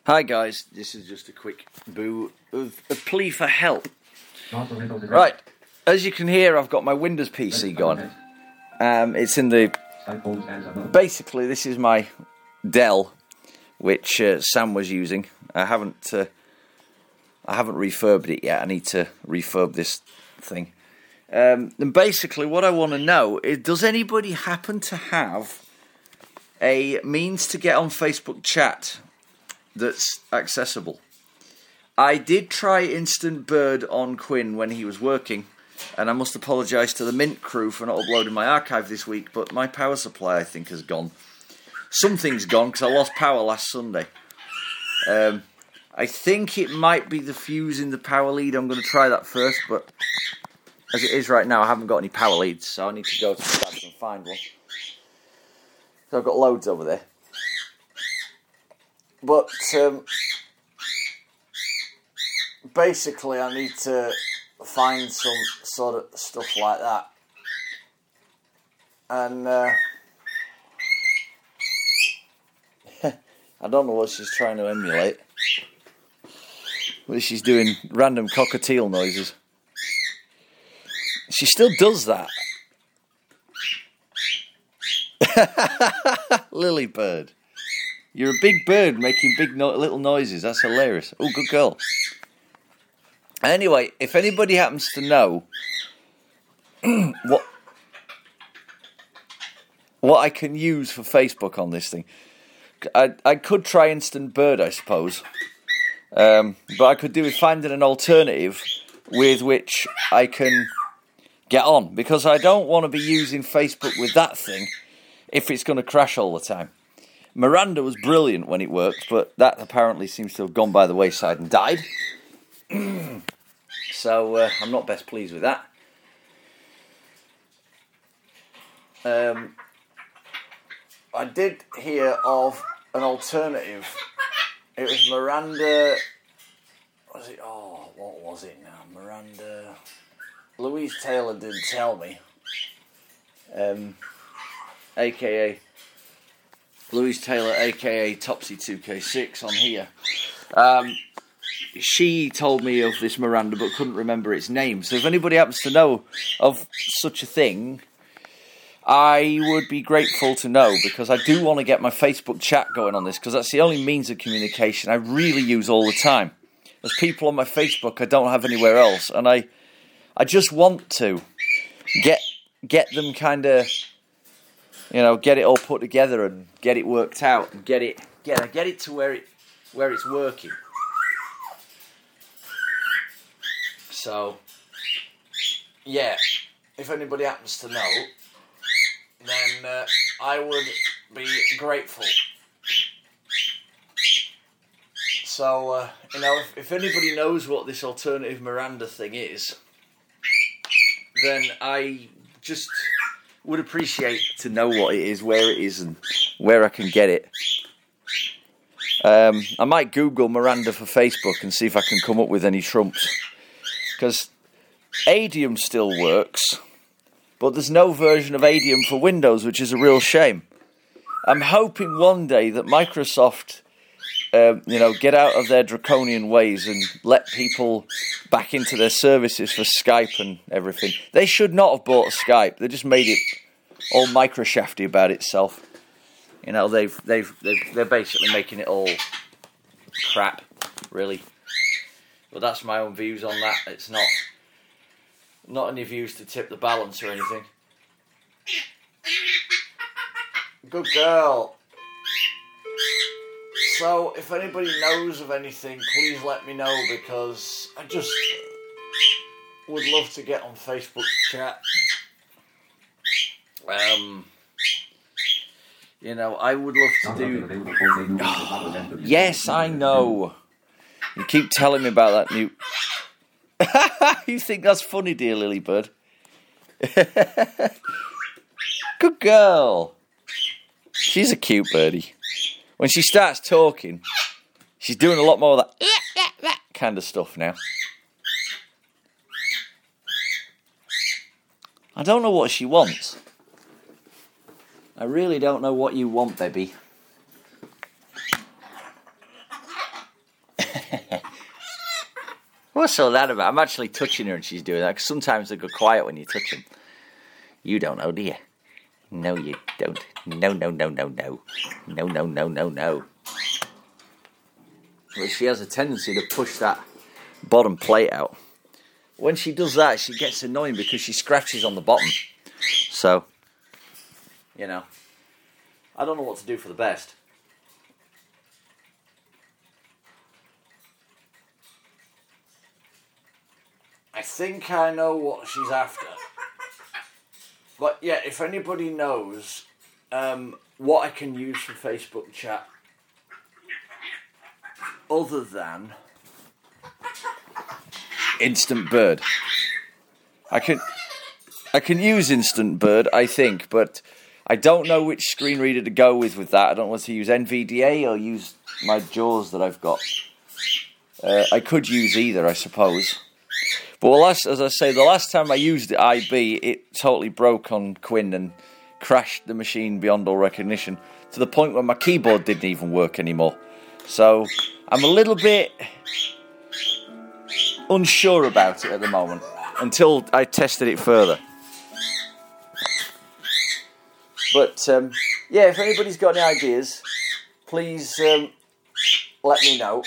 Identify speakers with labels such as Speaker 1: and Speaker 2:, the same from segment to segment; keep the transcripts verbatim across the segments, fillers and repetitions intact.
Speaker 1: Hi guys, this is just a quick boo of a plea for help. Right, as you can hear, I've got my Windows P C gone. Um, it's in the... Basically, this is my Dell, which uh, Sam was using. I haven't... Uh, I haven't refurbed it yet. I need to refurb this thing. Um, and basically, what I want to know is, does anybody happen to have a means to get on Facebook chat that's accessible? I did try Instant Bird on Quinn when he was working, and I must apologise to the Mint crew for not uploading my archive this week, but my power supply, I think, has gone. Something's gone, because I lost power last Sunday. Um, I think it might be the fuse in the power lead. I'm going to try that first, but as it is right now, I haven't got any power leads, so I need to go to the labs and find one. So I've got loads over there. But um, basically, I need to find some sort of stuff like that. And uh, I don't know what she's trying to emulate. But she's doing random cockatiel noises. She still does that. Lily bird. You're a big bird making big no- little noises. That's hilarious. Oh, good girl. Anyway, if anybody happens to know what what I can use for Facebook on this thing, I I could try Instant Bird, I suppose. Um, but I could do with finding an alternative with which I can get on, because I don't want to be using Facebook with that thing if it's going to crash all the time. Miranda was brilliant when it worked, but that apparently seems to have gone by the wayside and died. So uh, I'm not best pleased with that. Um, I did hear of an alternative. It was Miranda... Was it? Oh, what was it now? Miranda... Louise Taylor did tell me. Um, A K A... Louise Taylor, a k a. Topsy two K six on here. Um, she told me of this Miranda but couldn't remember its name. So if anybody happens to know of such a thing, I would be grateful to know, because I do want to get my Facebook chat going on this, because that's the only means of communication I really use all the time. There's people on my Facebook I don't have anywhere else, and I I just want to get get them kind of... You know, get it all put together and get it worked out and get it get get it to where it where it's working. So, yeah, if anybody happens to know, then uh, I would be grateful. So, uh, you know, if, if anybody knows what this alternative Miranda thing is, then I just would appreciate to know what it is, where it is, and where I can get it. Um, I might Google Miranda for Facebook and see if I can come up with any trumps. Because Adium still works, but there's no version of Adium for Windows, which is a real shame. I'm hoping one day that Microsoft, uh, you know, get out of their draconian ways and let people back into their services for Skype and everything. They should not have bought Skype. They just made it all microshafty about itself. You know, they've they've, they've they're basically making it all crap, really. But that's my own views on that. It's not not any views to tip the balance or anything. Good girl. So, if anybody knows of anything, please let me know, because I just would love to get on Facebook chat. Um, you know, I would love to do... Oh, yes, I know. You keep telling me about that new... You think that's funny, dear Lilybird? Good girl. She's a cute birdie. When she starts talking, she's doing a lot more of that kind of stuff now. I don't know what she wants. I really don't know what you want, baby. What's all that about? I'm actually touching her and she's doing that, because sometimes they go quiet when you touch them. You don't know, do you? No, you don't. No, no, no, no, no. No, no, no, no, no. Well, she has a tendency to push that bottom plate out. When she does that, she gets annoying because she scratches on the bottom. So, you know, I don't know what to do for the best. I think I know what she's after. But yeah, if anybody knows um, what I can use for Facebook chat other than Instant Bird. I can I can use Instant Bird, I think, but I don't know which screen reader to go with with that. I don't know whether to use N V D A or use my JAWS that I've got. Uh, I could use either, I suppose. But last, as I say, the last time I used the I B, it totally broke on Quinn and crashed the machine beyond all recognition, to the point where my keyboard didn't even work anymore. So I'm a little bit unsure about it at the moment, until I tested it further. But um, yeah, if anybody's got any ideas, please um, let me know.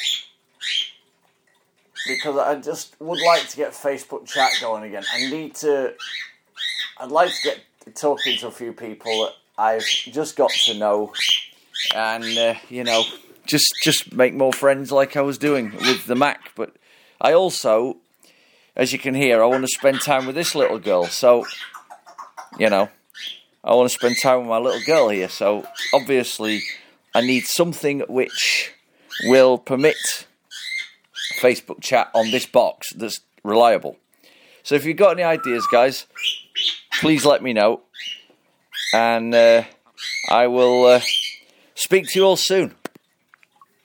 Speaker 1: Because I just would like to get Facebook chat going again. I need to... I'd like to get talking to a few people that I've just got to know. And, uh, you know, just just make more friends like I was doing with the Mac. But I also, as you can hear, I want to spend time with this little girl. So, you know, I want to spend time with my little girl here. So, obviously, I need something which will permit Facebook chat on this box that's reliable. So if you've got any ideas, guys, please let me know, and uh, I will uh, speak to you all soon.